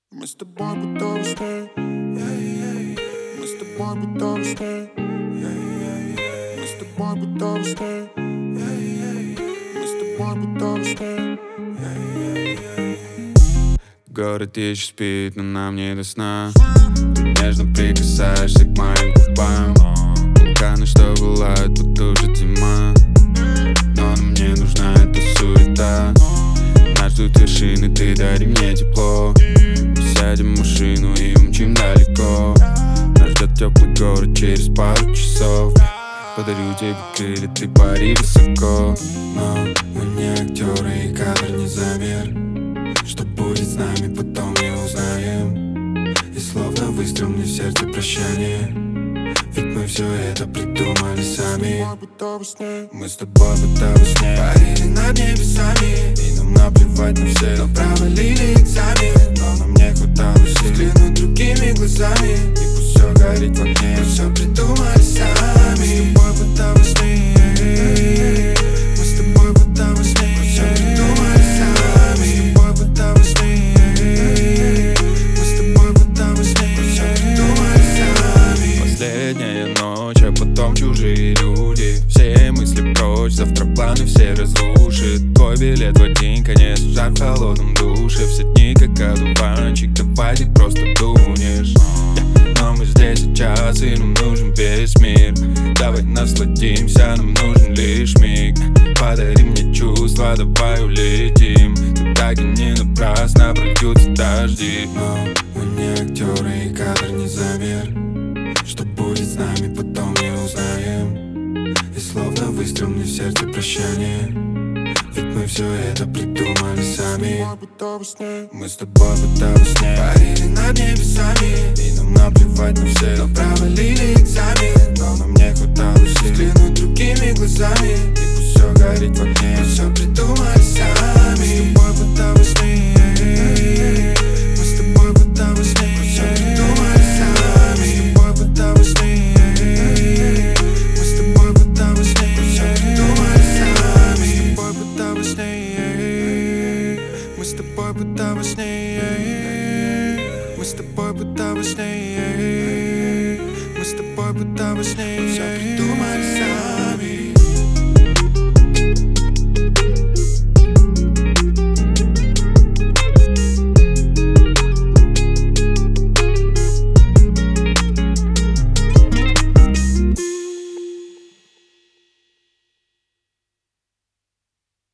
Мы с тобой будто во сне, мы с тобой будто во сне, мы с тобой будто во сне, мы с тобой будто во сне. Город еще спит, но нам не до сна. Ты нежно прикасаешься к моим губам. Вулканы, что пылают, будто уже зима. Но мне нужна эта суета. Нас ждут вершины, ты дари мне тепло. Сядем в машину и умчим далеко. Нас ждет теплый город через пару часов. Подарю тебе крылья, ты пари высоко. Но мы не актеры и кадр не замер. Что будет с нами, потом не узнаем. И словно выстрел мне в сердце прощание. Ведь мы все это придумали сами. Мы с тобой будто во сне, парили над небесами. И нам наплевать на всех, но провалили экзамен. Но нам не хватало сил взглянуть другими глазами. И пусть все горит в огне, все придумали сами. Мы с тобой будто во сне, мы с тобой будто во сне, все придумали сами. Мы с тобой будто во сне, мы с тобой будто во сне, все придумали сами. Последняя ночь, а потом чужие люди. Все мысли прочь, завтра планы все разрушит. Твой билет в один конец, жар в холодном душе. Все дни как одуванчик, давай ты просто дунешь. Но мы здесь сейчас, и нам нужен весь мир. Давай насладимся, нам нужен лишь миг. Подари мне чувства, давай улетим. Туда, где не напрасно прольются дожди. Но мы не актеры и кадр не замер. Что будет с нами, потом не узнаем. И словно выстрел мне в сердце прощание. Ведь мы все это придумали сами. Мы с тобой будто во сне, парили над небесами. И нам наплевать на всех, но провалили экзамен. Но нам не хватало сил взглянуть другими глазами. И пусть все горит в огне, все придумали сами. Мы с тобой будто во сне, мы с тобой будто во сне, все придумали сами. Мы с тобой будто во сне, мы с тобой будто во сне, все придумали сами. Мы с тобой будто во сне, мы с тобой будто во сне, мы с тобой будто во сне, мы с тобой будто во сне, все придумали сами.